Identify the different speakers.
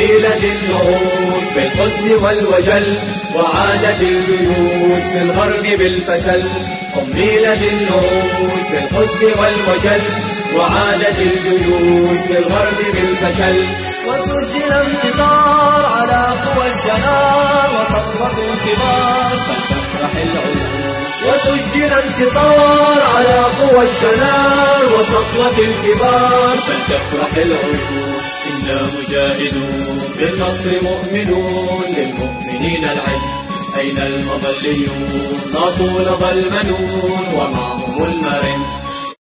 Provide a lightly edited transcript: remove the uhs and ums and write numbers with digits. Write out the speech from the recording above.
Speaker 1: أميلت النعوش بالحزن والوجل، وعادت الجيوش في الغرب بالفشل. أميلت النعوش بالحزن والوجل، وعادت الجيوش في الغرب بالفشل.
Speaker 2: وسجل انتصار على قوى الشنار وسطوة الكبار فلتفرح العيون.
Speaker 1: وسجل انتصار على قوى الشنار وسطوة الكبار فلتفرح العيون. إنا مجاهدون بالنصر مؤمنون، للمؤمنين العز أين المظليون؟ لا طول ظل المنون ومعهم المرنس.